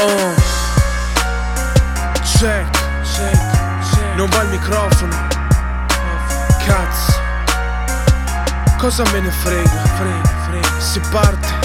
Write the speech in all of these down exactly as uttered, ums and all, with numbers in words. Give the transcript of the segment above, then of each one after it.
uh. Check, check, check. Non va il microfono. Cazzo, cosa me ne frega, frega, frega. Si parte.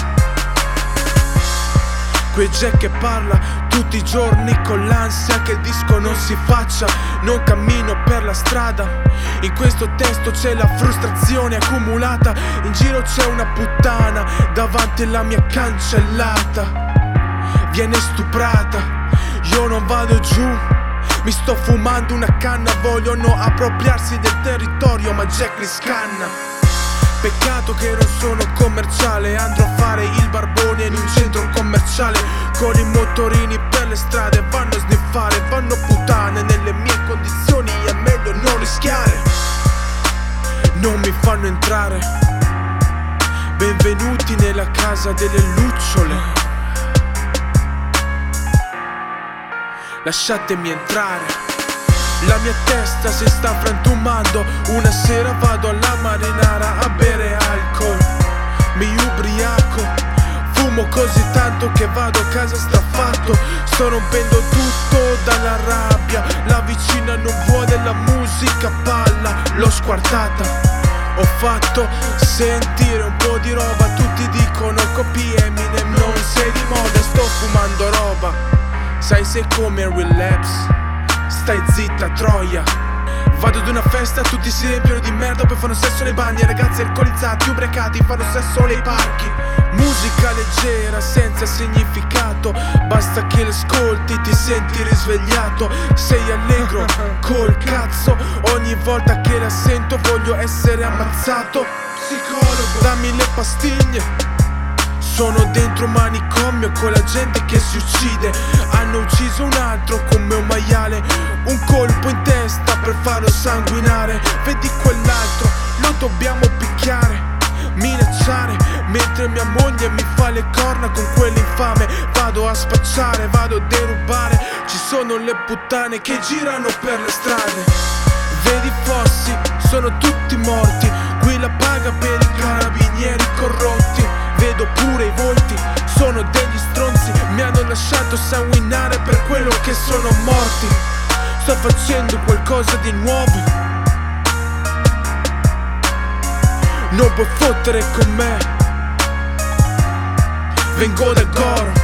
Quei Jack che parla tutti i giorni con l'ansia che il disco non si faccia. Non cammino per la strada, in questo testo c'è la frustrazione accumulata. In giro c'è una puttana davanti alla mia cancellata. Viene stuprata, io non vado giù. Mi sto fumando una canna, vogliono appropriarsi del territorio ma Jack li scanna. Peccato che non sono commerciale, andrò a fare il barbone in un centro commerciale. Con i motorini per le strade vanno a sniffare, vanno puttane. Nelle mie condizioni è meglio non rischiare. Non mi fanno entrare. Benvenuti nella casa delle lucciole. Lasciatemi entrare. La mia testa si sta frantumando. Una sera vado alla marinara a bere alcol. Mi ubriaco, fumo così tanto che vado a casa straffatto. Sto rompendo tutto dalla rabbia. La vicina non vuole la musica, palla, l'ho squartata. Ho fatto sentire un po' di roba. Tutti dicono copie Eminem, non sei di moda. Sto fumando roba. Sai sei come relapse. Stai zitta troia. Vado ad una festa, tutti si riempiono di merda, poi fanno sesso nei bagni. Ragazzi alcolizzati, ubriacati, fanno sesso nei parchi. Musica leggera, senza significato. Basta che l'ascolti, ti senti risvegliato. Sei allegro, col cazzo. Ogni volta che la sento voglio essere ammazzato. Psicologo, dammi le pastiglie. Sono dentro un manicomio con la gente che si uccide. Hanno ucciso un altro come un maiale. Un colpo in testa per farlo sanguinare. Vedi quell'altro, lo dobbiamo picchiare, minacciare. Mentre mia moglie mi fa le corna con quell'infame. Vado a spacciare, vado a derubare. Ci sono le puttane che girano per le strade. Vedi fossi, sono tutti morti. Qui la paga per i carabinieri corrotti. Vedo pure i volti, sono degli stronzi. Mi hanno lasciato sanguinare per quello che sono morti. Sto facendo qualcosa di nuovo. Non puoi fottere con me. Vengo da Goro.